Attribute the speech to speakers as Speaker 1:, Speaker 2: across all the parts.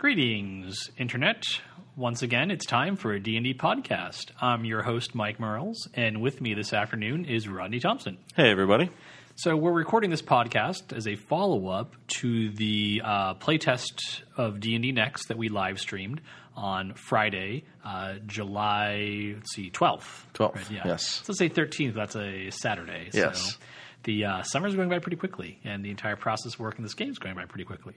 Speaker 1: Greetings, Internet. Once again, it's time for a D&D podcast. I'm your host, Mike Merles, and with me this afternoon is Rodney Thompson.
Speaker 2: Hey, everybody.
Speaker 1: So we're recording this podcast as a follow-up to the playtest of D&D Next that we live-streamed on Friday, July, 12th.
Speaker 2: 12th,
Speaker 1: right? Yeah.
Speaker 2: yes.
Speaker 1: So let's say 13th, that's a Saturday.
Speaker 2: Yes.
Speaker 1: So the summer's going by pretty quickly, and the entire process of working this game is going by pretty quickly.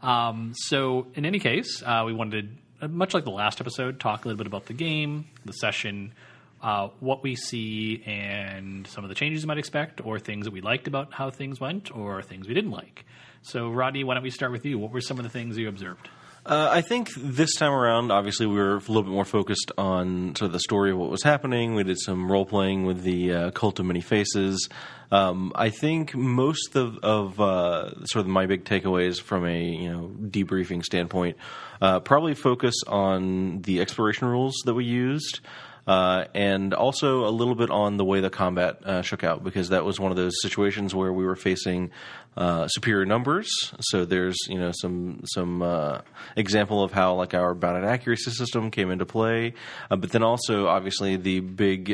Speaker 1: So in any case, we wanted to, much like the last episode, talk a little bit about the game, the session, what we see, and some of the changes you might expect, or things that we liked about how things went, or things we didn't like. So, Rodney, why don't we start with you? What were some of the things you observed?
Speaker 2: I think this time around, obviously, we were a little bit more focused on sort of the story of what was happening. We did some role-playing with the Cult of Many Faces. I think most of sort of my big takeaways from a debriefing standpoint probably focus on the exploration rules that we used. And also a little bit on the way the combat shook out, because that was one of those situations where we were facing superior numbers. So there's some example of how like our bounded accuracy system came into play, but then also obviously the big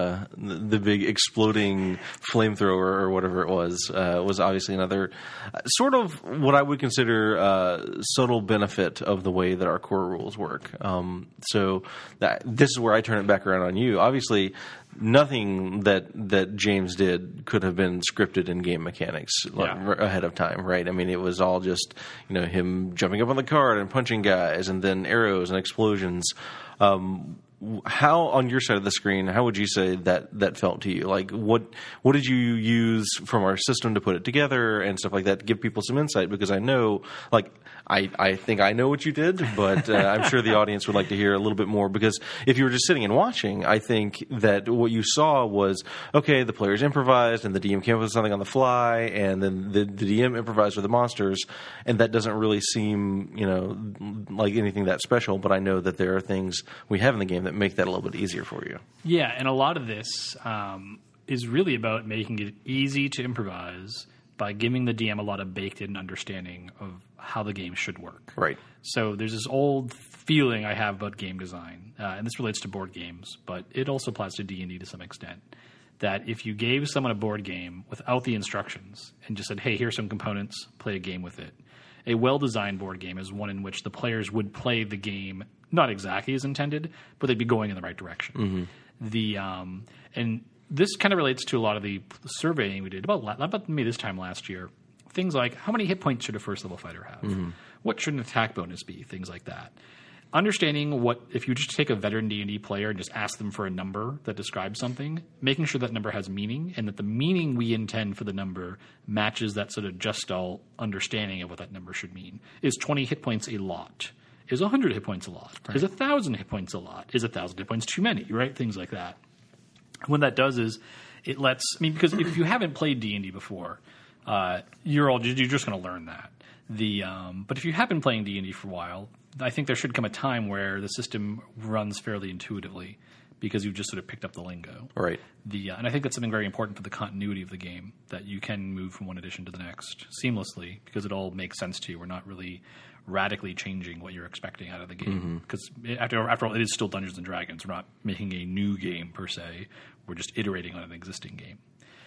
Speaker 2: exploding flamethrower or whatever it was obviously another sort of what I would consider subtle benefit of the way that our core rules work. So this is where I turn it back around on you. Obviously, nothing that James did could have been scripted in game mechanics ahead of time, right? I mean, it was all just him jumping up on the cart and punching guys, and then arrows and explosions. How, on your side of the screen, how would you say that felt to you? Like, what did you use from our system to put it together and stuff like that to give people some insight? Because I know, like, I think I know what you did, but I'm sure the audience would like to hear a little bit more, because if you were just sitting and watching, I think that what you saw was, okay, the players improvised and the DM came up with something on the fly, and then the DM improvised with the monsters, and that doesn't really seem, like anything that special, but I know that there are things we have in the game that make that a little bit easier for you.
Speaker 1: Yeah, and a lot of this is really about making it easy to improvise by giving the DM a lot of baked-in understanding of how the game should work.
Speaker 2: Right.
Speaker 1: So there's this old feeling I have about game design, and this relates to board games, but it also applies to D&D to some extent, that if you gave someone a board game without the instructions and just said, hey, here's some components, play a game with it, a well-designed board game is one in which the players would play the game not exactly as intended, but they'd be going in the right direction. Mm-hmm. And this kind of relates to a lot of the surveying we did about me this time last year. Things like, how many hit points should a first level fighter have? Mm-hmm. What should an attack bonus be? Things like that. Understanding what, if you just take a veteran D&D player and just ask them for a number that describes something, making sure that number has meaning, and that the meaning we intend for the number matches that sort of just-all understanding of what that number should mean. Is 20 hit points a lot? Is 100 hit points a lot? Right. Is 1,000 hit points a lot? Is 1,000 hit points too many? Right? Things like that. What that does is it lets, because if you haven't played D&D before, you're just going to learn that. But if you have been playing D&D for a while, I think there should come a time where the system runs fairly intuitively, because you've just sort of picked up the lingo.
Speaker 2: Right.
Speaker 1: And I think that's something very important for the continuity of the game, that you can move from one edition to the next seamlessly, because it all makes sense to you. We're not really radically changing what you're expecting out of the game, because after all, it is still Dungeons & Dragons. We're not making a new game per se. We're just iterating on an existing game.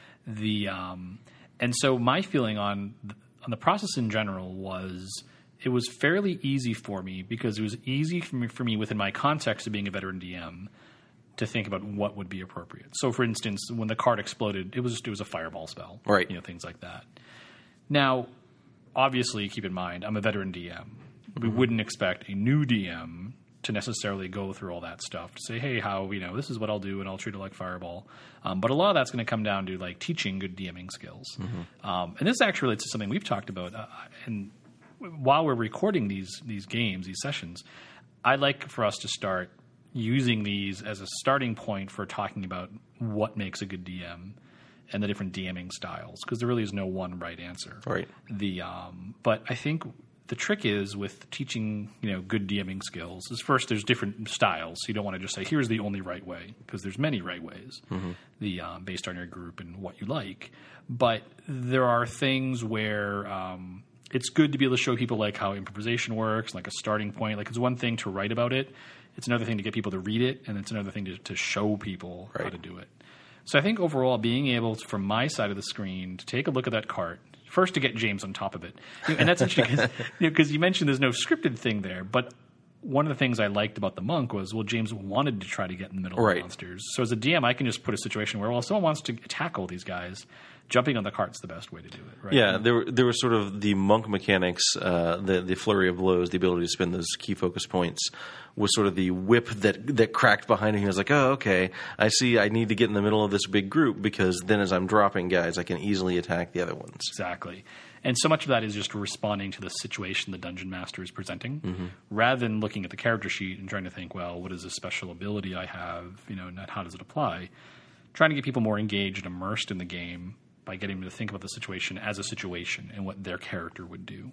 Speaker 1: And so my feeling on the process in general was it was fairly easy for me, because it was easy for me within my context of being a veteran DM to think about what would be appropriate. So, for instance, when the card exploded, it was a fireball spell,
Speaker 2: right?
Speaker 1: Things like that. Now, obviously, keep in mind, I'm a veteran DM. We wouldn't expect a new DM to necessarily go through all that stuff to say, hey, this is what I'll do, and I'll treat it like fireball. But a lot of that's going to come down to like teaching good DMing skills. Mm-hmm. And this actually relates to something we've talked about. And while we're recording these games, these sessions, I'd like for us to start using these as a starting point for talking about what makes a good DM and the different DMing styles, because there really is no one right answer.
Speaker 2: Right.
Speaker 1: But I think the trick is with teaching, good DMing skills is, first, there's different styles. So you don't want to just say, here's the only right way, because there's many right ways, based on your group and what you like. But there are things where it's good to be able to show people like how improvisation works, like a starting point. Like it's one thing to write about it. It's another thing to get people to read it. And it's another thing to show people how to do it. So I think overall being able to, from my side of the screen, to take a look at that cart, first to get James on top of it. And that's interesting because you mentioned there's no scripted thing there. But one of the things I liked about the monk was, well, James wanted to try to get in the middle of the monsters. So as a DM, I can just put a situation where, well, if someone wants to tackle these guys, jumping on the cart's the best way to do it. Right?
Speaker 2: Yeah, there was sort of the monk mechanics, the flurry of blows, the ability to spend those key focus points was sort of the whip that cracked behind him. He was like, oh, okay, I see I need to get in the middle of this big group because then as I'm dropping guys, I can easily attack the other ones.
Speaker 1: Exactly. And so much of that is just responding to the situation the dungeon master is presenting, rather than looking at the character sheet and trying to think, well, what is a special ability I have, and how does it apply? Trying to get people more engaged and immersed in the game by getting them to think about the situation as a situation and what their character would do.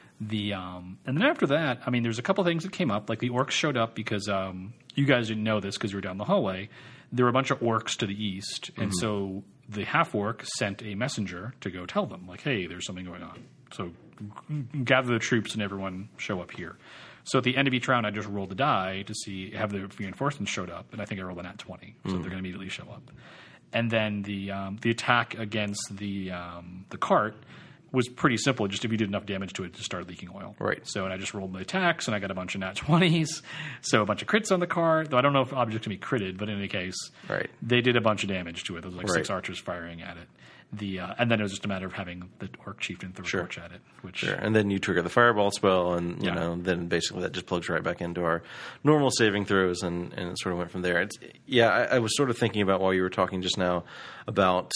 Speaker 1: And then after that, I mean, there's a couple things that came up. Like the orcs showed up because you guys didn't know this because you were down the hallway. There were a bunch of orcs to the east, and so the half-orc sent a messenger to go tell them, like, hey, there's something going on. So gather the troops and everyone show up here. So at the end of each round, I just rolled a die to see have the reinforcements showed up, and I think I rolled a nat 20, so they're going to immediately show up. And then the attack against the cart was pretty simple. Just if you did enough damage to it, it just started leaking oil.
Speaker 2: Right.
Speaker 1: So, and I just rolled my attacks, and I got a bunch of nat 20s. So a bunch of crits on the cart. Though I don't know if objects can be critted, but in any case, they did a bunch of damage to it. There was like 6 archers firing at it. And then it was just a matter of having the orc chieftain throw a torch at it.
Speaker 2: And then you trigger the fireball spell, and then basically that just plugs right back into our normal saving throws, and it sort of went from there. I was sort of thinking about while you were talking just now about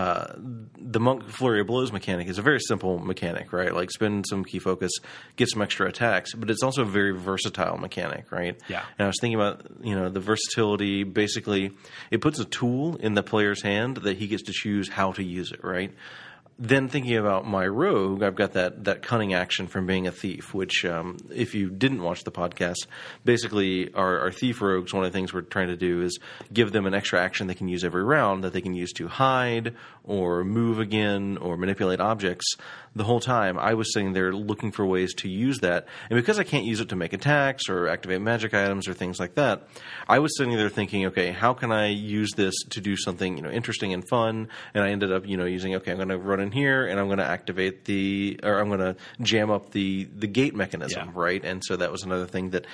Speaker 2: the monk flurry of blows mechanic is a very simple mechanic, right? Like spend some key focus, get some extra attacks, but it's also a very versatile mechanic, right?
Speaker 1: Yeah.
Speaker 2: And I was thinking about the versatility. Basically, it puts a tool in the player's hand that he gets to choose how to use it, right? Then thinking about my rogue, I've got that cunning action from being a thief, which if you didn't watch the podcast, basically our thief rogues, one of the things we're trying to do is give them an extra action they can use every round that they can use to hide or move again or manipulate objects. The whole time I was sitting there looking for ways to use that. And because I can't use it to make attacks or activate magic items or things like that, I was sitting there thinking, okay, how can I use this to do something interesting and fun? And I ended up using, okay, I'm going to run in here and I'm going to activate I'm going to jam up the gate mechanism, right? And so that was another thing that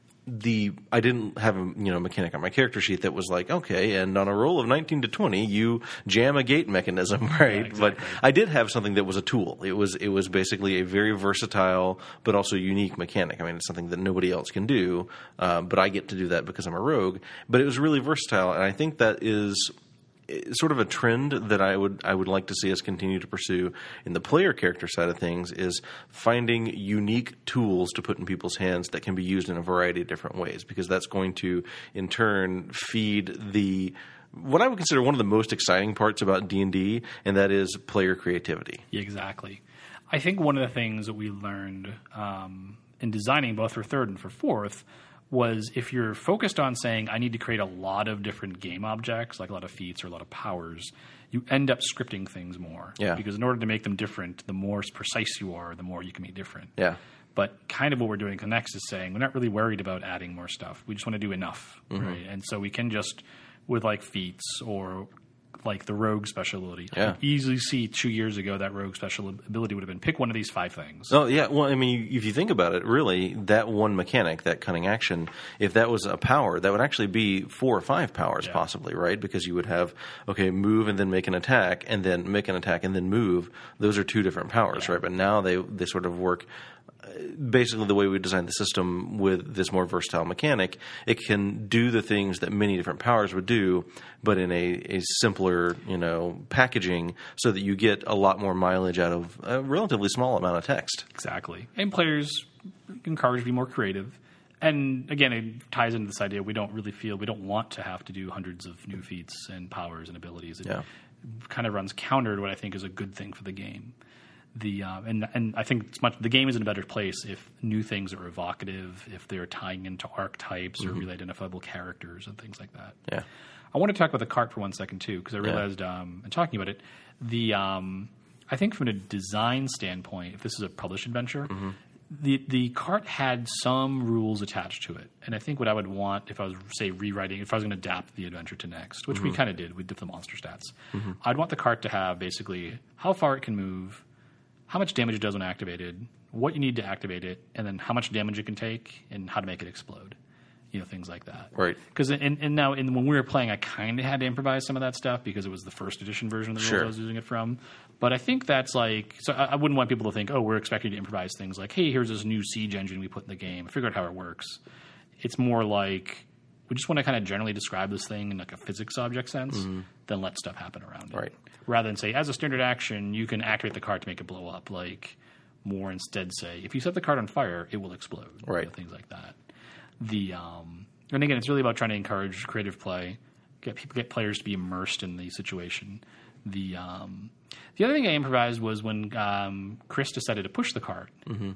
Speaker 2: I didn't have a mechanic on my character sheet that was like, okay, and on a roll of 19 to 20, you jam a gate mechanism, right? Yeah, exactly. But I did have something that was a tool. It was basically a very versatile but also unique mechanic. I mean, it's something that nobody else can do, but I get to do that because I'm a rogue. But it was really versatile, and I think that is sort of a trend that I would like to see us continue to pursue in the player character side of things, is finding unique tools to put in people's hands that can be used in a variety of different ways, because that's going to in turn feed what I would consider one of the most exciting parts about D&D, and that is player creativity.
Speaker 1: Exactly. I think one of the things that we learned in designing both for 3rd and for 4th was if you're focused on saying, I need to create a lot of different game objects, like a lot of feats or a lot of powers, you end up scripting things more.
Speaker 2: Yeah.
Speaker 1: Because in order to make them different, the more precise you are, the more you can be different.
Speaker 2: Yeah.
Speaker 1: But kind of what we're doing with Next is saying, we're not really worried about adding more stuff. We just want to do enough, right? And so we can just, with like feats or like the rogue special ability.
Speaker 2: Yeah.
Speaker 1: I could easily see 2 years ago that rogue special ability would have been pick one of these 5 things.
Speaker 2: Oh, yeah. Well, I mean, if you think about it, really, that one mechanic, that cunning action, if that was a power, that would actually be 4 or 5 powers possibly, right? Because you would have, okay, move and then make an attack, and then make an attack and then move. Those are 2 different powers, right? But now they sort of work basically the way we designed the system with this more versatile mechanic. It can do the things that many different powers would do, but in a simpler, packaging, so that you get a lot more mileage out of a relatively small amount of text.
Speaker 1: Exactly. And players encouraged to be more creative. And again, it ties into this idea we don't want to have to do hundreds of new feats and powers and abilities. It kind of runs counter to what I think is a good thing for the game. And I think the game is in a better place if new things are evocative, if they're tying into archetypes or really identifiable characters and things like that.
Speaker 2: Yeah.
Speaker 1: I want to talk about the cart for 1 second too, because I realized in talking about it, I I think from a design standpoint, if this is a published adventure, the cart had some rules attached to it. And I think what I would want if I was, say, rewriting, if I was going to adapt the adventure to Next, which we kind of did, we did the monster stats, I'd want the cart to have basically how far it can move, how much damage it does when activated, what you need to activate it, and then how much damage it can take, and how to make it explode. Things like that.
Speaker 2: Right.
Speaker 1: Because now when we were playing, I kind of had to improvise some of that stuff because it was the first edition version of the rules I was using it from. But I think that's like, so I wouldn't want people to think, oh, we're expecting to improvise things like, hey, here's this new siege engine we put in the game. Figure out how it works. It's more like we just want to kind of generally describe this thing in like a physics object sense, then let stuff happen around it.
Speaker 2: Right.
Speaker 1: Rather than say, as a standard action, you can activate the card to make it blow up. Like more instead say, if you set the card on fire, it will explode.
Speaker 2: Right.
Speaker 1: Things like that. And again, it's really about trying to encourage creative play, get players to be immersed in the situation. The other thing I improvised was when Chris decided to push the cart.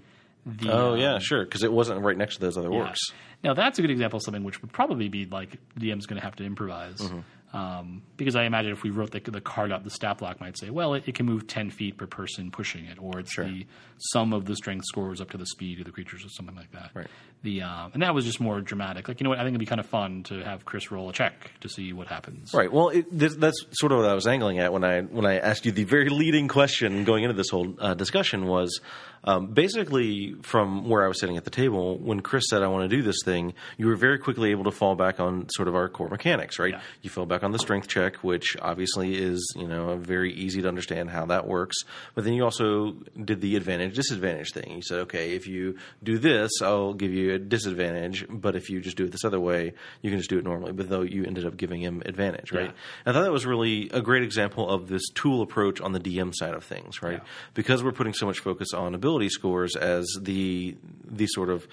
Speaker 2: Sure, because it wasn't right next to those other orcs.
Speaker 1: Now that's a good example of something which would probably be like DM's going to have to improvise. Because I imagine if we wrote the card up, the stat block might say, well, it can move 10 feet per person pushing it, or it's the sum of the strength scores up to the speed of the creatures or something like that.
Speaker 2: Right.
Speaker 1: And that was just more dramatic. Like, what, I think it'd be kind of fun to have Chris roll a check to see what happens.
Speaker 2: Right. Well, that's sort of what I was angling at when I asked you the very leading question going into this whole discussion was basically from where I was sitting at the table, when Chris said, I want to do this thing, you were very quickly able to fall back on sort of our core mechanics, right? Yeah. You fell back on the strength check, which obviously is, very easy to understand how that works. But then you also did the advantage-disadvantage thing. You said, okay, if you do this, I'll give you a disadvantage, but if you just do it this other way, you can just do it normally. But though you ended up giving him advantage, right? Yeah. I thought that was really a great example of this tool approach on the DM side of things, right? Yeah. Because we're putting so much focus on ability scores as the sort of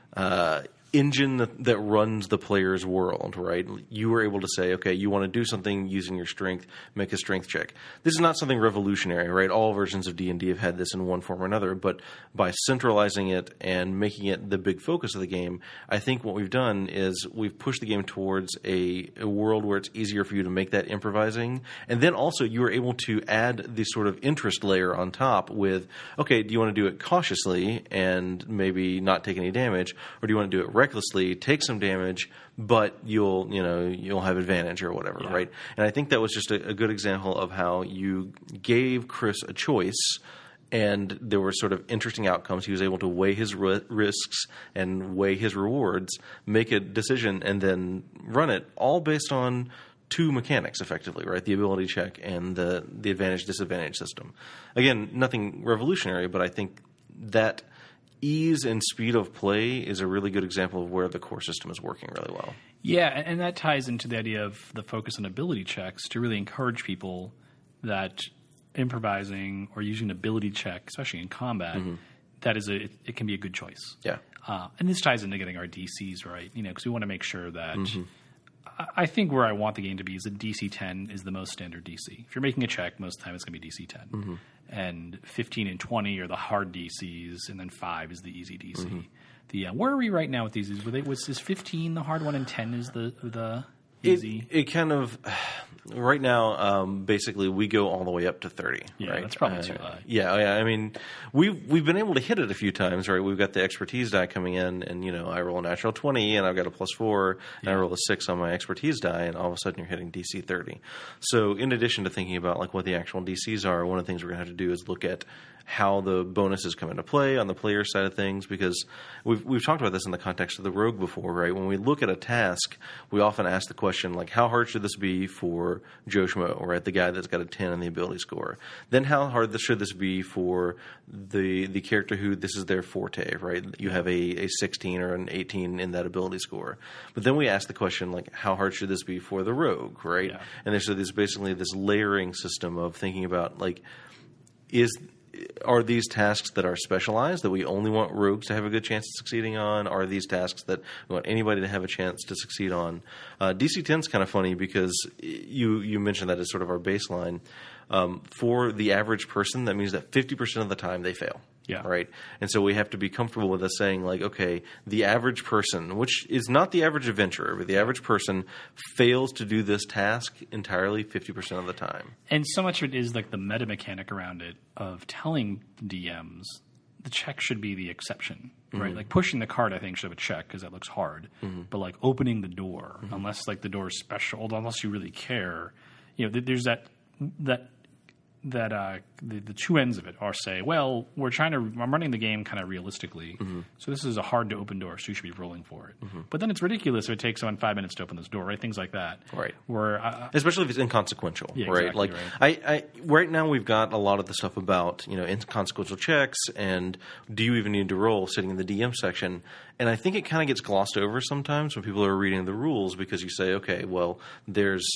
Speaker 2: engine that runs the player's world, right? You were able to say, okay, you want to do something using your strength, make a strength check. This is not something revolutionary, right? All versions of D&D have had this in one form or another, but by centralizing it and making it the big focus of the game, I think what we've done is we've pushed the game towards a world where it's easier for you to make that improvising. And then also you were able to add the sort of interest layer on top with, okay, do you want to do it cautiously and maybe not take any damage, or do you want to do it recklessly, take some damage, but you'll have advantage or whatever, right? And I think that was just a good example of how you gave Chris a choice, and there were sort of interesting outcomes. He was able to weigh his risks and weigh his rewards, make a decision, and then run it, all based on two mechanics, effectively, right? The ability check and the advantage-disadvantage system. Again, nothing revolutionary, but I think that ease and speed of play is a really good example of where the core system is working really well.
Speaker 1: Yeah, and that ties into the idea of the focus on ability checks to really encourage people that improvising or using an ability check, especially in combat, that is it can be a good choice.
Speaker 2: Yeah.
Speaker 1: And this ties into getting our DCs right, because we want to make sure that I think where I want the game to be is that DC 10 is the most standard DC. If you're making a check, most of the time it's going to be DC 10. And 15 and 20 are the hard DCs, and then 5 is the easy DC. Where are we right now with these? Is 15 the hard one and 10 is the easy?
Speaker 2: It kind of right now. Basically, we go all the way up to 30.
Speaker 1: Yeah,
Speaker 2: right?
Speaker 1: That's probably too high.
Speaker 2: Yeah. I mean, we've been able to hit it a few times, right? We've got the expertise die coming in, and I roll a natural 20, and I've got a +4, and I roll a 6 on my expertise die, and all of a sudden you're hitting DC 30. So, in addition to thinking about like what the actual DCs are, one of the things we're going to have to do is look at how the bonuses come into play on the player side of things, because we've talked about this in the context of the rogue before, right? When we look at a task, we often ask the question, like, how hard should this be for Joe Schmo, or the guy that's got a 10 in the ability score? Then how hard should this be for the character who this is their forte, right? You have a 16 or an 18 in that ability score. But then we ask the question, like, how hard should this be for the rogue, right? Yeah. And there's basically this layering system of thinking about, like, are these tasks that are specialized that we only want rogues to have a good chance of succeeding on? Are these tasks that we want anybody to have a chance to succeed on? DC 10 is kind of funny because you mentioned that as sort of our baseline. For the average person, that means that 50% of the time they fail.
Speaker 1: Yeah.
Speaker 2: Right. And so we have to be comfortable with us saying, like, okay, the average person, which is not the average adventurer, but the average person fails to do this task entirely 50% of the time.
Speaker 1: And so much of it is like the meta mechanic around it of telling DMs the check should be the exception, right? Like pushing the cart, I think, should have a check because that looks hard. But like opening the door, unless like the door is special, unless you really care, there's that the two ends of it are say, well, I'm running the game kind of realistically, so this is a hard to open door, so you should be rolling for it. But then it's ridiculous if it takes someone 5 minutes to open this door, right? Things like that,
Speaker 2: right?
Speaker 1: Especially
Speaker 2: if it's inconsequential,
Speaker 1: yeah,
Speaker 2: right?
Speaker 1: Exactly,
Speaker 2: like
Speaker 1: right.
Speaker 2: Right now we've got a lot of the stuff about inconsequential checks and do you even need to roll sitting in the DM section, and I think it kind of gets glossed over sometimes when people are reading the rules because you say, okay, well, there's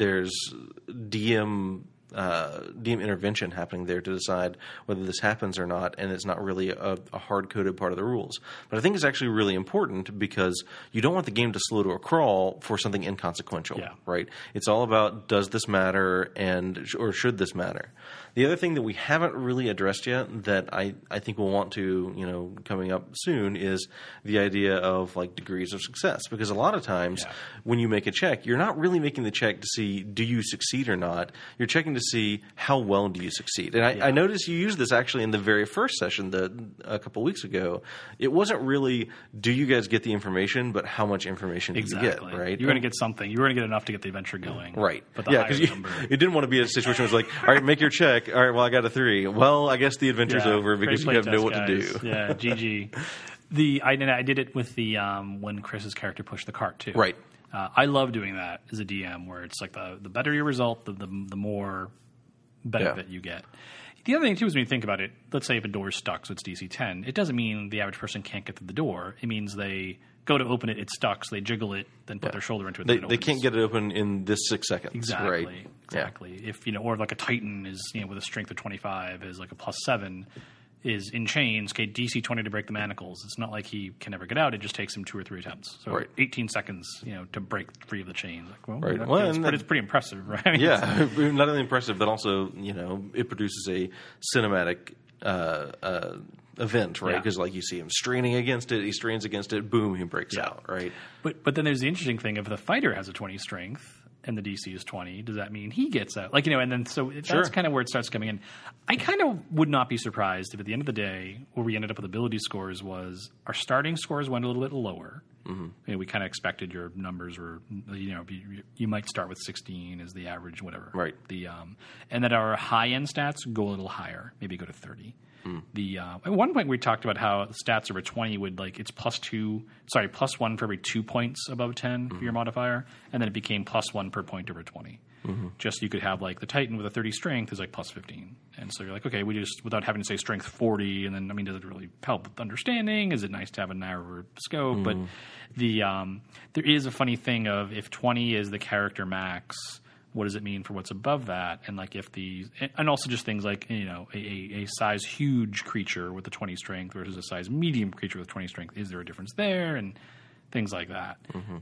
Speaker 2: DM intervention happening there to decide whether this happens or not, and it's not really a hard-coded part of the rules. But I think it's actually really important because you don't want the game to slow to a crawl for something inconsequential, right? It's all about does this matter or should this matter? The other thing that we haven't really addressed yet that I think we'll want to, coming up soon is the idea of like degrees of success. Because a lot of times when you make a check, you're not really making the check to see do you succeed or not. You're checking to see how well do you succeed. And I noticed you used this actually in the very first session a couple weeks ago. It wasn't really do you guys get the information, but how much information do you get, right?
Speaker 1: You're going to get something. You're going to get enough to get the adventure going.
Speaker 2: Right.
Speaker 1: But
Speaker 2: because you didn't want to be in a situation where it's like, all right, make your check. All right, well, I got a 3. Well, I guess the adventure's over because you have to know what to do.
Speaker 1: Yeah, GG. I did it with the when Chris's character pushed the cart too.
Speaker 2: Right.
Speaker 1: I love doing that as a DM, where it's like the better your result, the more benefit you get. The other thing too is when you think about it, let's say if a door is stuck, so it's DC 10, it doesn't mean the average person can't get through the door. It means they go to open it, it's stuck, so they jiggle it, then put their shoulder into it.
Speaker 2: They can't get it open in this 6 seconds.
Speaker 1: Exactly.
Speaker 2: Right?
Speaker 1: Exactly. If or like a Titan is with a strength of 25 is like a +7 is in chains. Okay, DC 20 to break the manacles. It's not like he can never get out. It just takes him 2 or 3 attempts. So 18 seconds, to break free of the chains. Like, well, it's pretty impressive, right?
Speaker 2: Yeah, not only impressive, but also it produces a cinematic event, right? Because like you see him straining against it, he strains against it, boom, he breaks out, right?
Speaker 1: But then there's the interesting thing: if the fighter has a 20 strength and the DC is 20, does that mean he gets out? And then so that's kind of where it starts coming in. I kind of would not be surprised if at the end of the day, where we ended up with ability scores was our starting scores went a little bit lower. We kind of expected your numbers were, you might start with 16 as the average, whatever.
Speaker 2: Right.
Speaker 1: And that our high end stats go a little higher, maybe go to 30. At one point we talked about how stats over 20 would it's +1 for every 2 points above 10 for your modifier, and then it became +1 per point over 20. Just you could have the Titan with a 30 strength is +15, and so you're like, okay, we just without having to say strength 40, and then does it really help with understanding? Is it nice to have a narrower scope? But there is a funny thing of if 20 is the character max, what does it mean for what's above that? And and also just things like a size huge creature with a 20 strength versus a size medium creature with 20 strength. Is there a difference there? And things like that.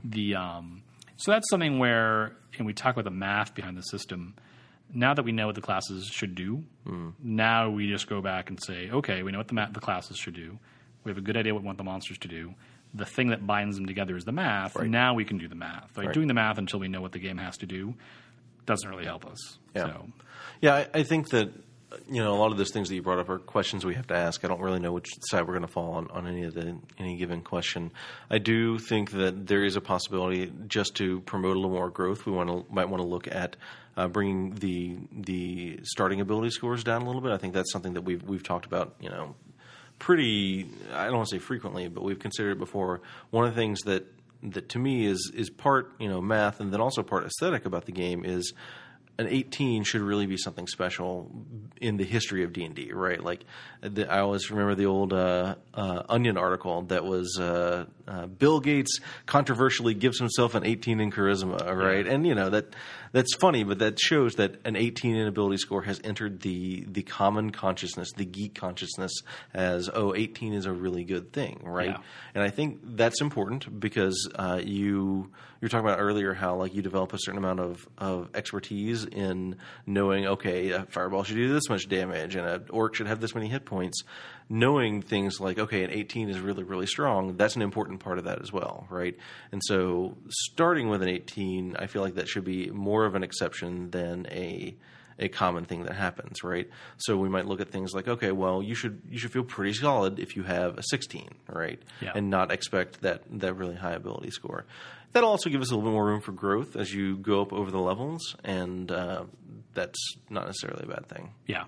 Speaker 1: So that's something where, and we talk about the math behind the system. Now that we know what the classes should do, now we just go back and say, okay, we know what the classes should do. We have a good idea what we want the monsters to do. The thing that binds them together is the math. Right. Now we can do the math. Doing the math until we know what the game has to do doesn't really help us.
Speaker 2: Yeah, so. I think that a lot of those things that you brought up are questions we have to ask. I don't really know which side we're going to fall on any given question. I do think that there is a possibility just to promote a little more growth. We might want to look at bringing the starting ability scores down a little bit. I think that's something that we've talked about. Pretty. I don't want to say frequently, but we've considered it before. One of the things that to me is part math and then also part aesthetic about the game is an 18 should really be something special in the history of D&D, right? I always remember the old Onion article that was Bill Gates controversially gives himself an 18 in charisma, right? Yeah. And that's funny, but that shows that an 18 in ability score has entered the common consciousness, the geek consciousness as 18 is a really good thing, right? Yeah. And I think that's important because you were talking about earlier how you develop a certain amount of expertise in knowing, okay, a fireball should do this much damage and an orc should have this many hit points. knowing things like, okay, an 18 is really, really strong, that's an important part of that as well, right? And so starting with an 18, I feel like that should be more of an exception than a common thing that happens, right? So we might look at things like, okay, well, you should feel pretty solid if you have a 16, right?
Speaker 1: Yeah.
Speaker 2: And not expect that really high ability score. That'll also give us a little bit more room for growth as you go up over the levels, and that's not necessarily a bad thing.
Speaker 1: Yeah.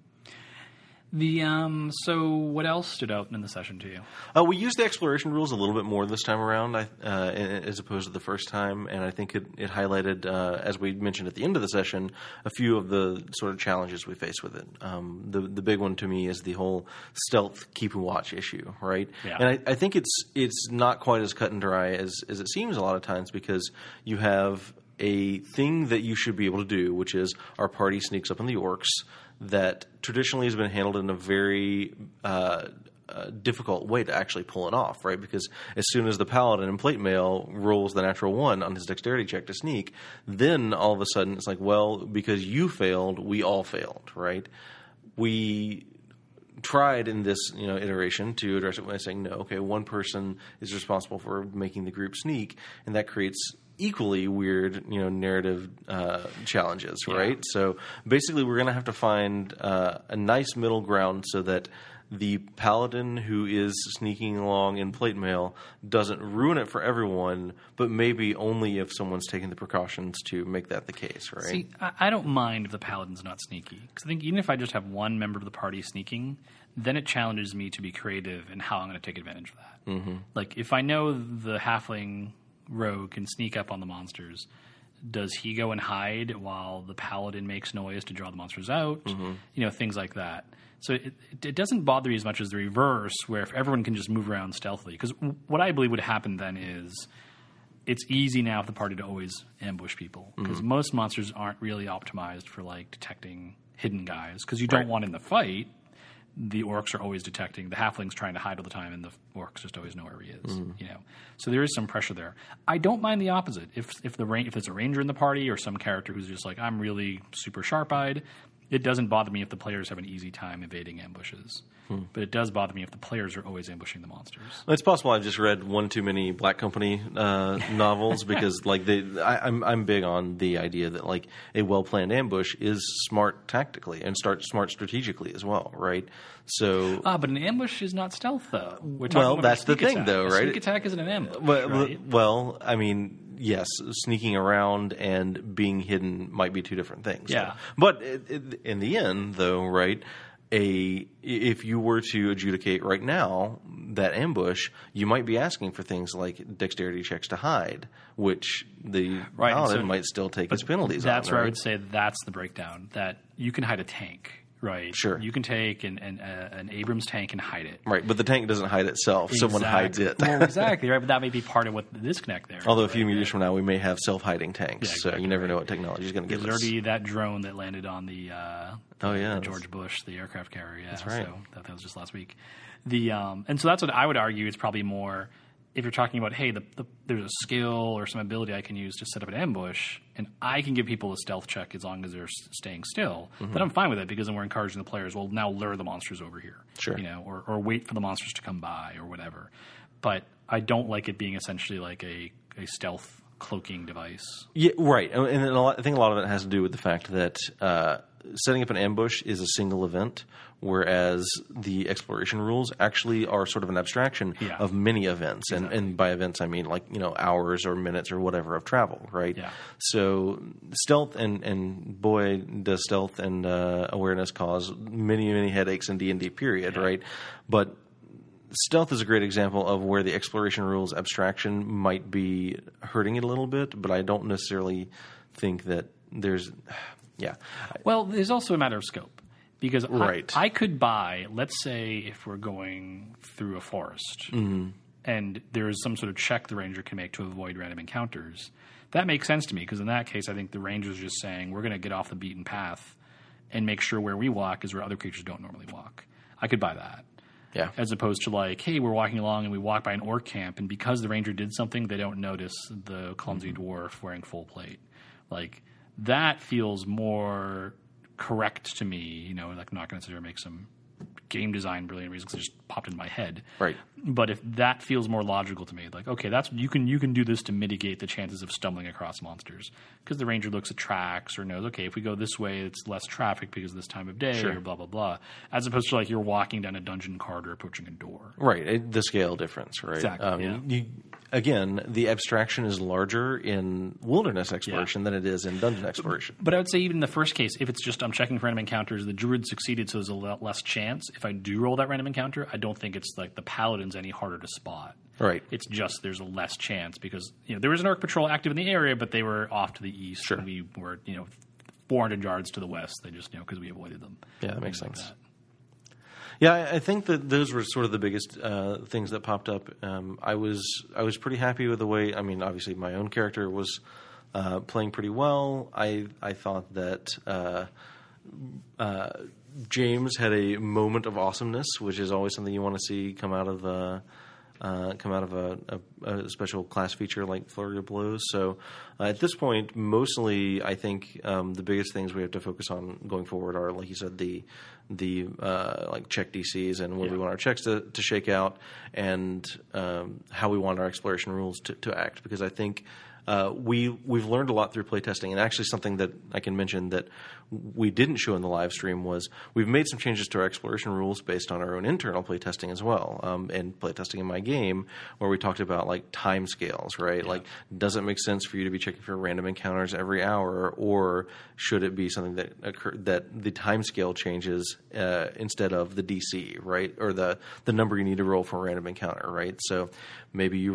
Speaker 1: So what else stood out in the session to you?
Speaker 2: We used the exploration rules a little bit more this time around, as opposed to the first time, and I think it highlighted, as we mentioned at the end of the session, a few of the sort of challenges we face with it. The big one to me is the whole stealth keep and watch issue, right?
Speaker 1: Yeah.
Speaker 2: And I think it's not quite as cut and dry as it seems a lot of times, because you have a thing that you should be able to do, which is our party sneaks up on the orcs, that traditionally has been handled in a very difficult way to actually pull it off, right? Because as soon as the paladin in plate mail rolls the natural 1 on his dexterity check to sneak, then all of a sudden it's like, well, because you failed, we all failed, right? We tried in this iteration to address it by saying, no, okay, one person is responsible for making the group sneak, and that creates equally weird, narrative challenges, right?
Speaker 1: Yeah.
Speaker 2: So basically, we're going to have to find a nice middle ground so that the paladin who is sneaking along in plate mail doesn't ruin it for everyone, but maybe only if someone's taking the precautions to make that the case, right?
Speaker 1: See, I don't mind if the paladin's not sneaky, because I think even if I just have one member of the party sneaking, then it challenges me to be creative in how I'm going to take advantage of that. Mm-hmm. Like, if I know the halfling rogue can sneak up on the monsters, does he go and hide while the paladin makes noise to draw the monsters out? Mm-hmm. Things like that. So it doesn't bother me as much as the reverse, where if everyone can just move around stealthily. Because what I believe would happen then is it's easy now for the party to always ambush people, because most monsters aren't really optimized for detecting hidden guys, because you don't want in the fight. The orcs are always detecting. The halfling's trying to hide all the time, and the orcs just always know where he is. So there is some pressure there. I don't mind the opposite. If there's a ranger in the party or some character who's just like, I'm really super sharp-eyed, it doesn't bother me if the players have an easy time evading ambushes. But it does bother me if the players are always ambushing the monsters.
Speaker 2: It's possible I've just read one too many Black Company novels, because I'm big on the idea that a well planned ambush is smart tactically and smart strategically as well, right? So,
Speaker 1: but an ambush is not stealth, though. We're talking
Speaker 2: well,
Speaker 1: about
Speaker 2: that's the thing,
Speaker 1: attack.
Speaker 2: though, right?
Speaker 1: A sneak attack isn't an ambush, right?
Speaker 2: Well, I mean, yes, sneaking around and being hidden might be two different things.
Speaker 1: Yeah.
Speaker 2: But in the end, though, right? If you were to adjudicate right now that ambush, you might be asking for things like dexterity checks to hide, which the paladin might still take as penalties.
Speaker 1: That's where I would say that's the breakdown. That you can hide a tank, right?
Speaker 2: Sure.
Speaker 1: You can take an Abrams tank and hide it.
Speaker 2: Right, but the tank doesn't hide itself.
Speaker 1: Exactly.
Speaker 2: Someone hides it.
Speaker 1: Well, exactly, right? But that may be part of what the disconnect there.
Speaker 2: Although a few years from now, we may have self-hiding tanks,
Speaker 1: Yeah, exactly,
Speaker 2: so you never know what technology is going to give us.
Speaker 1: There's already that drone that landed on the George Bush, the aircraft carrier. Yeah,
Speaker 2: that's right.
Speaker 1: So that was just last week. And so that's what I would argue. It's probably more if you're talking about, hey, there's a skill or some ability I can use to set up an ambush, and I can give people a stealth check as long as they're staying still, then I'm fine with it, because then we're encouraging the players, well, now lure the monsters over here.
Speaker 2: Sure.
Speaker 1: Or wait for the monsters to come by or whatever. But I don't like it being essentially like a stealth cloaking device.
Speaker 2: Yeah, right. And I think a lot of it has to do with the fact that setting up an ambush is a single event, whereas the exploration rules actually are sort of an abstraction of many events.
Speaker 1: Exactly.
Speaker 2: And by events, I mean hours or minutes or whatever of travel, right?
Speaker 1: Yeah.
Speaker 2: So stealth, and boy, does stealth and awareness cause many, many headaches in D&D period, right? But stealth is a great example of where the exploration rules abstraction might be hurting it a little bit, but I don't necessarily think that there's... Yeah.
Speaker 1: Well, there's also a matter of scope, because
Speaker 2: right.
Speaker 1: I could buy, let's say if we're going through a forest and there is some sort of check the ranger can make to avoid random encounters, that makes sense to me, because in that case I think the ranger's just saying we're going to get off the beaten path and make sure where we walk is where other creatures don't normally walk. I could buy that.
Speaker 2: Yeah.
Speaker 1: As opposed to hey, we're walking along and we walk by an orc camp, and because the ranger did something, they don't notice the clumsy dwarf wearing full plate. That feels more correct to me, not going to sit here and make some game design brilliant reasons because it just popped in my head.
Speaker 2: Right.
Speaker 1: But if that feels more logical to me, like, okay, that's you can do this to mitigate the chances of stumbling across monsters because the ranger looks at tracks or knows, okay, if we go this way, it's less traffic because of this time of day or blah, blah, blah, as opposed to like you're walking down a dungeon corridor approaching a door.
Speaker 2: Right. The scale difference, right?
Speaker 1: Exactly.
Speaker 2: Again, the abstraction is larger in wilderness exploration than it is in dungeon exploration.
Speaker 1: But I would say even in the first case, if it's just I'm checking for random encounters, the druid succeeded, so there's a lot less chance. If I do roll that random encounter, I don't think it's like the paladin's any harder to spot.
Speaker 2: Right.
Speaker 1: It's just there's a less chance because there was an orc patrol active in the area, but they were off to the east.
Speaker 2: Sure.
Speaker 1: And we were 400 yards to the west. They just because we avoided them.
Speaker 2: Yeah, that makes sense.
Speaker 1: Like that.
Speaker 2: Yeah, I think that those were sort of the biggest things that popped up. I was pretty happy with the way. I mean, obviously, my own character was playing pretty well. I thought that James had a moment of awesomeness, which is always something you want to see come out of a special class feature like Flurry of Blows. So at this point, mostly I think the biggest things we have to focus on going forward are, like you said, the like check DCs and where we want our checks to shake out, and how we want our exploration rules to act. Because I think we've learned a lot through playtesting, and actually something that I can mention that we didn't show in the live stream was we've made some changes to our exploration rules based on our own internal playtesting as well, and playtesting in my game where we talked about like time scales, right? Yeah. Like, does it make sense for you to be checking for random encounters every hour, or should it be something that the time scale changes instead of the DC, right? Or the number you need to roll for a random encounter, right? So maybe you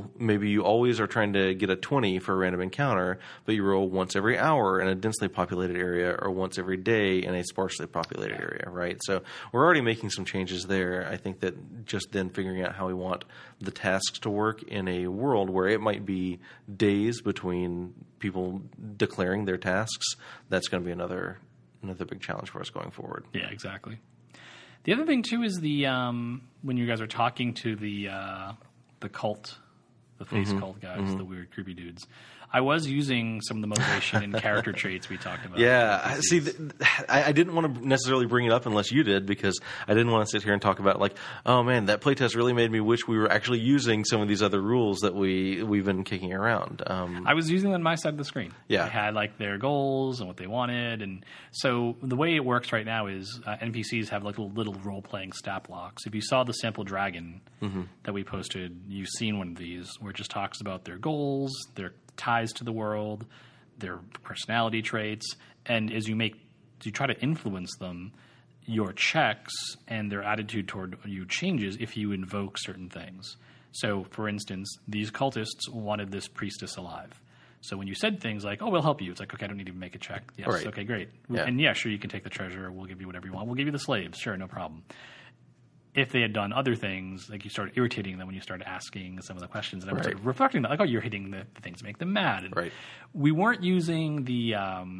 Speaker 2: always are trying to get a 20 for a random encounter, but you roll once every hour in a densely populated area or once every day in a sparsely populated area, right? So we're already making some changes there. I think that just then figuring out how we want the tasks to work in a world where it might be days between people declaring their tasks, that's going to be another big challenge for us going forward.
Speaker 1: Yeah, exactly. The other thing too is the when you guys are talking to the cult, the face cult guys, the weird creepy dudes, I was using some of the motivation and character traits we talked about.
Speaker 2: Yeah, see, I didn't want to necessarily bring it up unless you did, because I didn't want to sit here and talk about like, oh man, that playtest really made me wish we were actually using some of these other rules that we've been kicking around.
Speaker 1: I was using them on my side of the screen.
Speaker 2: Yeah,
Speaker 1: I had like their goals and what they wanted, and so the way it works right now is NPCs have like little role playing stat blocks. If you saw the sample dragon that we posted, you've seen one of these where it just talks about their goals, their ties to the world, their personality traits, and as you try to influence them, your checks and their attitude toward you changes if you invoke certain things. So, for instance, these cultists wanted this priestess alive. So when you said things like, oh, we'll help you, it's like, okay, I don't need to make a check. Yes, right. Okay, great. Yeah. And yeah, sure, you can take the treasure, we'll give you whatever you want. We'll give you the slaves, sure, no problem. If they had done other things, like you started irritating them when you started asking some of the questions, and I was sort of reflecting that, like, oh, you're hitting the things that make them mad. And we weren't using the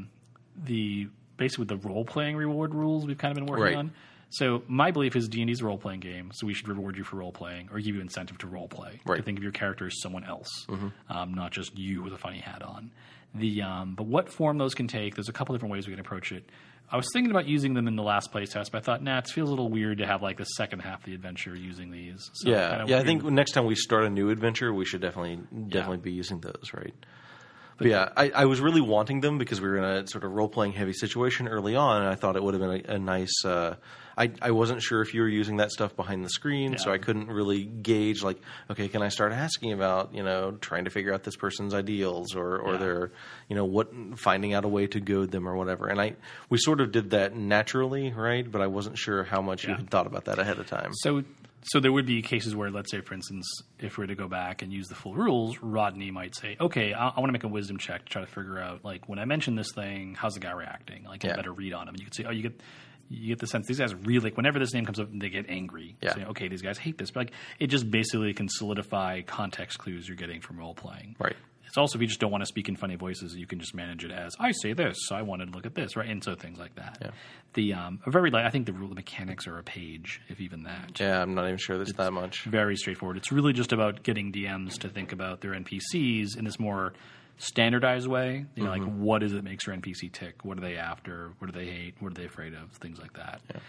Speaker 1: basically the role playing reward rules we've kind of been working on. So my belief is D&D is a role playing game, so we should reward you for role playing or give you incentive to role play. To think of your character as someone else, not just you with a funny hat on. But what form those can take, there's a couple different ways we can approach it. I was thinking about using them in the last playtest, but I thought, it feels a little weird to have like the second half of the adventure using these. So
Speaker 2: I think next time we start a new adventure, we should definitely be using those, right? But yeah, I was really wanting them because we were in a sort of role-playing heavy situation early on, and I thought it would have been a nice I wasn't sure if you were using that stuff behind the screen, so I couldn't really gauge, like, okay, can I start asking about, trying to figure out this person's ideals or their, finding out a way to goad them or whatever. And we sort of did that naturally, right? But I wasn't sure how much you had thought about that ahead of time.
Speaker 1: So there would be cases where, let's say, for instance, if we were to go back and use the full rules, Rodney might say, okay, I want to make a wisdom check to try to figure out, like, when I mention this thing, how's the guy reacting? Like, get a better read on him. And you could say, you get the sense these guys really, like, whenever this name comes up, they get angry. Yeah. So, okay, these guys hate this. But, like, it just basically can solidify context clues you're getting from role-playing.
Speaker 2: Right.
Speaker 1: It's also, if you just don't want to speak in funny voices, you can just manage it as, I say this, so I wanted to look at this, right? And so things like that. Yeah. I think the mechanics are a page, if even that.
Speaker 2: Yeah, I'm not even sure there's that much.
Speaker 1: Very straightforward. It's really just about getting DMs to think about their NPCs in this more standardized way. Like, what is it that makes your NPC tick? What are they after? What do they hate? What are they afraid of? Things like that. Yeah.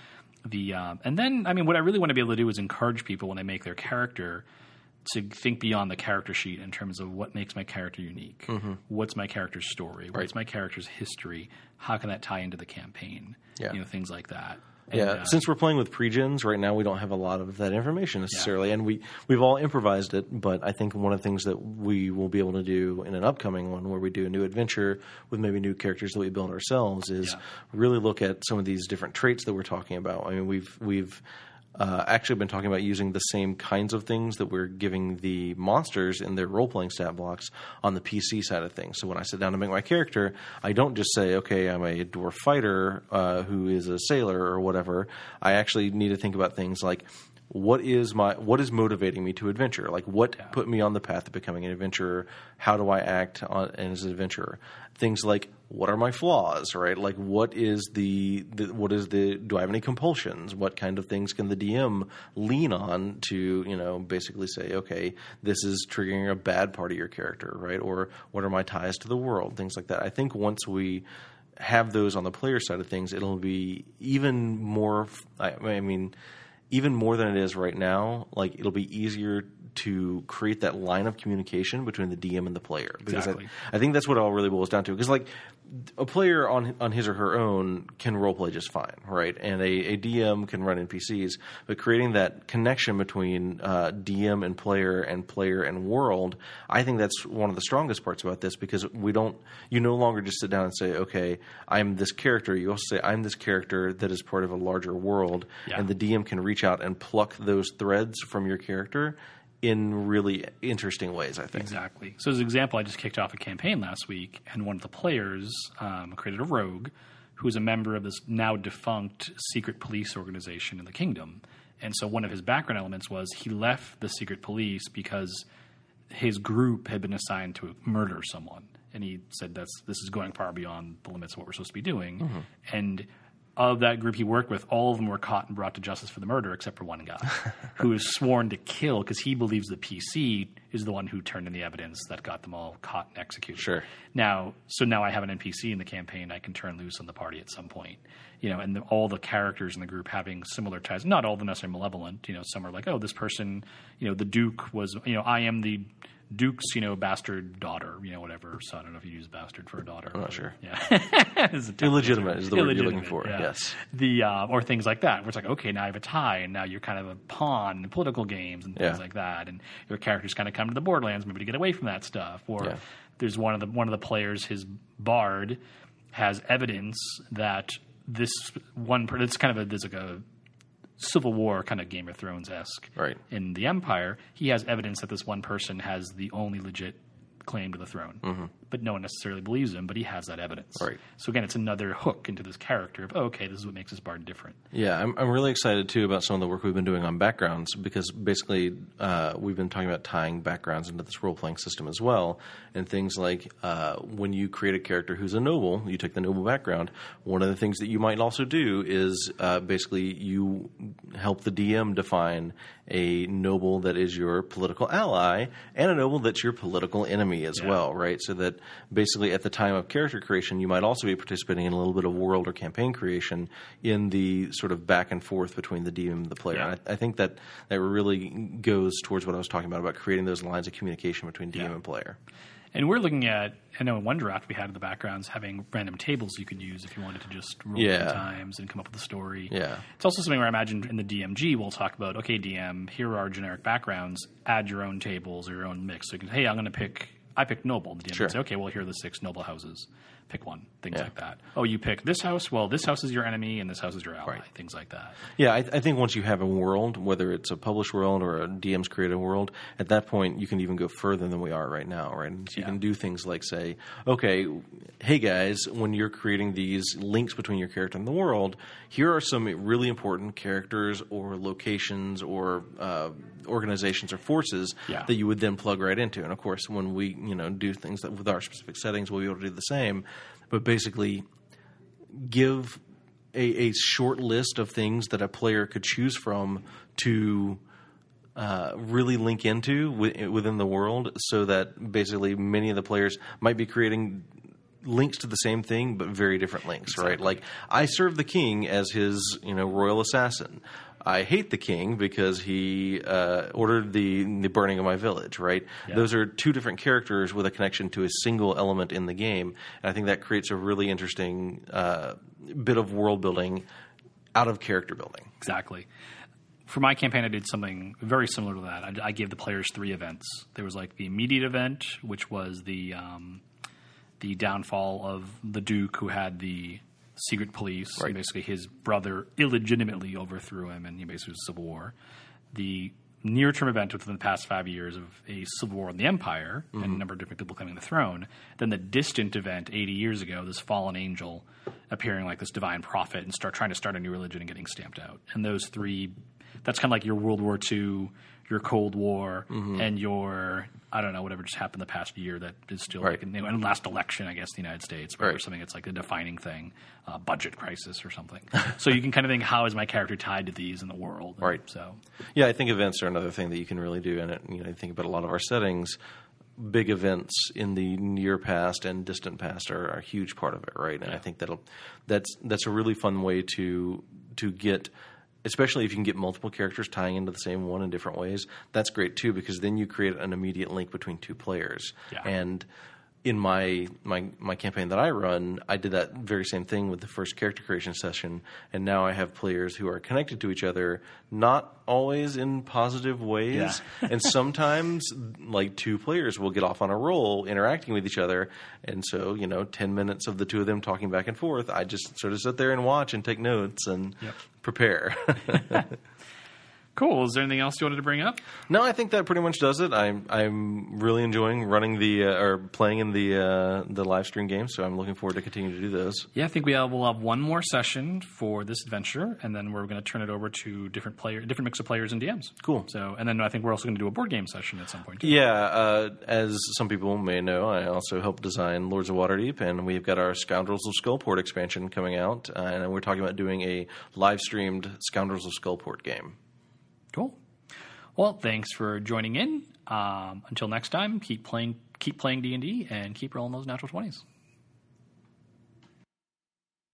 Speaker 1: And then, I mean, what I really want to be able to do is encourage people when they make their character to think beyond the character sheet in terms of what makes my character unique. What's my character's story? What's my character's history? How can that tie into the campaign?
Speaker 2: Yeah.
Speaker 1: Things like that.
Speaker 2: Yeah, since we're playing with pre-gens right now, we don't have a lot of that information necessarily, and we've all improvised it. But I think one of the things that we will be able to do in an upcoming one, where we do a new adventure with maybe new characters that we build ourselves, is really look at some of these different traits that we're talking about. I mean, we've actually been talking about using the same kinds of things that we're giving the monsters in their role-playing stat blocks on the PC side of things. So when I sit down to make my character, I don't just say, okay, I'm a dwarf fighter who is a sailor or whatever. I actually need to think about things like, what is motivating me to adventure? Like, what put me on the path of becoming an adventurer? How do I act as an adventurer? Things like, what are my flaws, right? Like, do I have any compulsions? What kind of things can the DM lean on to, basically say, okay, this is triggering a bad part of your character, right? Or what are my ties to the world? Things like that. I think once we have those on the player side of things, it'll be even more, even more than it is right now. Like, it'll be easier to create that line of communication between the DM and the player. Because
Speaker 1: exactly.
Speaker 2: I think that's what it all really boils down to. Because, like, a player on his or her own can roleplay just fine, right? And a DM can run NPCs. But creating that connection between DM and player and world, I think that's one of the strongest parts about this, because you no longer just sit down and say, okay, I'm this character. You also say, I'm this character that is part of a larger world. Yeah. And the DM can reach out and pluck those threads from your character in really interesting ways, I think.
Speaker 1: Exactly. So as an example, I just kicked off a campaign last week, and one of the players created a rogue who is a member of this now defunct secret police organization in the kingdom. And so one of his background elements was he left the secret police because his group had been assigned to murder someone. And he said this is going far beyond the limits of what we're supposed to be doing. Mm-hmm. And of that group he worked with, all of them were caught and brought to justice for the murder, except for one guy who was sworn to kill because he believes the PC is the one who turned in the evidence that got them all caught and executed.
Speaker 2: Sure.
Speaker 1: Now I have an NPC in the campaign I can turn loose on the party at some point. And all the characters in the group having similar ties. Not all of them necessarily malevolent. Some are like, oh, this person, the Duke was, I am the Duke's, bastard daughter, whatever. So I don't know if you use bastard for a daughter.
Speaker 2: I'm not sure.
Speaker 1: Yeah.
Speaker 2: Illegitimate is the word you're looking for.
Speaker 1: Yeah.
Speaker 2: Yes.
Speaker 1: Or things like that, where it's like, okay, now I have a tie, and now you're kind of a pawn in political games and things like that. And your characters kind of come to the Borderlands maybe to get away from that stuff. Or there's one of the players, his bard, has evidence that this one, it's kind of there's like a Civil War kind of Game of Thrones-esque in the Empire. He has evidence that this one person has the only legit claim to the throne. Mm-hmm. But no one necessarily believes him, but he has that evidence.
Speaker 2: Right.
Speaker 1: So again, it's another hook into this character of, okay, this is what makes this bard different.
Speaker 2: Yeah, I'm really excited, too, about some of the work we've been doing on backgrounds, because basically we've been talking about tying backgrounds into this role-playing system as well, and things like when you create a character who's a noble, you take the noble background, one of the things that you might also do is basically you help the DM define a noble that is your political ally and a noble that's your political enemy as well, right? So that basically at the time of character creation, you might also be participating in a little bit of world or campaign creation in the sort of back and forth between the DM and the player. Yeah. I think that really goes towards what I was talking about creating those lines of communication between DM and player. And
Speaker 1: we're looking at, I know in one draft we had in the backgrounds having random tables you could use if you wanted to just roll times and come up with a story.
Speaker 2: Yeah.
Speaker 1: It's also something where I imagine in the DMG we'll talk about, okay, DM, here are our generic backgrounds, add your own tables or your own mix. So you can, hey, I picked noble. The DM can say, okay, well, here are the 6 noble houses. Pick one. Things like that. Oh, you pick this house? Well, this house is your enemy and this house is your ally. Right. Things like that.
Speaker 2: Yeah, I think once you have a world, whether it's a published world or a DM's created world, at that point you can even go further than we are right now, right? So you can do things like say, okay, hey guys, when you're creating these links between your character and the world, here are some really important characters or locations or organizations or forces that you would then plug right into. And of course, when we do things that with our specific settings, we'll be able to do the same. But basically, give a short list of things that a player could choose from to really link into within the world, so that basically many of the players might be creating links to the same thing, but very different links, right? Like, I serve the king as his, royal assassin. I hate the king because he ordered the burning of my village, right? Yeah. Those are two different characters with a connection to a single element in the game. And I think that creates a really interesting bit of world building out of character building.
Speaker 1: Exactly. For my campaign, I did something very similar to that. I gave the players 3 events. There was like the immediate event, which was the downfall of the Duke, who had the secret police.
Speaker 2: Right.
Speaker 1: Basically, his brother illegitimately overthrew him, and he basically was a civil war. The near-term event within the past 5 years of a civil war in the Empire and a number of different people claiming the throne. Then the distant event 80 years ago, this fallen angel appearing like this divine prophet and trying to start a new religion and getting stamped out. And those 3, that's kind of like your World War II, your Cold War, and your, I don't know, whatever just happened the past year that is still
Speaker 2: right.
Speaker 1: like, and last election, I guess, in the United States, or something that's like a defining thing, budget crisis or something. So you can kind of think, how is my character tied to these in the world? And
Speaker 2: right.
Speaker 1: So,
Speaker 2: yeah, I think events are another thing that you can really do in it. I think about a lot of our settings. Big events in the near past and distant past are a huge part of it, right? And I think that's a really fun way to get. Especially if you can get multiple characters tying into the same one in different ways, that's great too, because then you create an immediate link between 2 players.
Speaker 1: Yeah.
Speaker 2: And in my campaign that I run, I did that very same thing with the first character creation session, and now I have players who are connected to each other, not always in positive ways.
Speaker 1: Yeah.
Speaker 2: And sometimes, like, 2 players will get off on a roll interacting with each other, and so 10 minutes of the 2 of them talking back and forth, I just sort of sit there and watch and take notes and prepare.
Speaker 1: Cool. Is there anything else you wanted to bring up?
Speaker 2: No, I think that pretty much does it. I'm really enjoying running or playing in the live stream games, so I'm looking forward to continuing to do those.
Speaker 1: Yeah, I think we'll have one more session for this adventure, and then we're going to turn it over to different mix of players and DMs.
Speaker 2: Cool.
Speaker 1: So, and then I think we're also going to do a board game session at some point too.
Speaker 2: Yeah, as some people may know, I also helped design Lords of Waterdeep, and we've got our Scoundrels of Skullport expansion coming out, and we're talking about doing a live streamed Scoundrels of Skullport game.
Speaker 1: Cool. Well, thanks for joining in. Until next time, keep playing D&D and keep rolling those natural 20s.